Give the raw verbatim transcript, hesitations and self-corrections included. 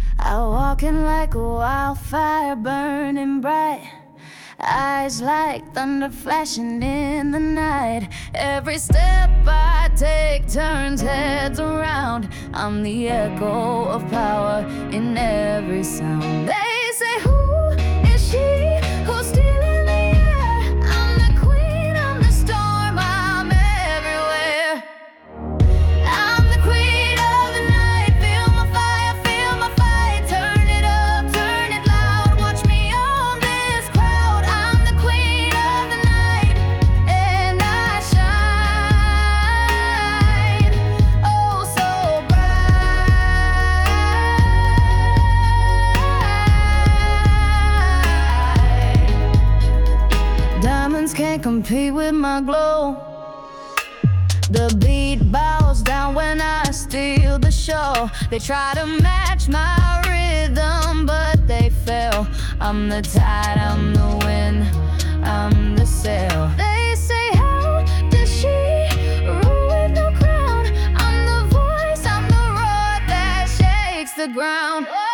I walk in like a wildfire burning bright, eyes like thunder flashing in the night. Every step I take turns heads around. I'm the echo of power in every sound. They say, who is she? Who's stealing the air? I'm the queen, I'm the storm, I'm everywhere. I'm the queen of the night. Feel my fire, feel my fight. Turn it up, turn it loud. Watch me on this cloud. I'm the queen of the night, and I shine oh so bright. Diamonds can't compete with my glow. The beat bows down when I steal the show. They try to match my rhythm, but they fail. I'm the tide, I'm the wind, I'm the sail. They say, how does she rule with no crown? I'm the voice, I'm the roar that shakes the ground.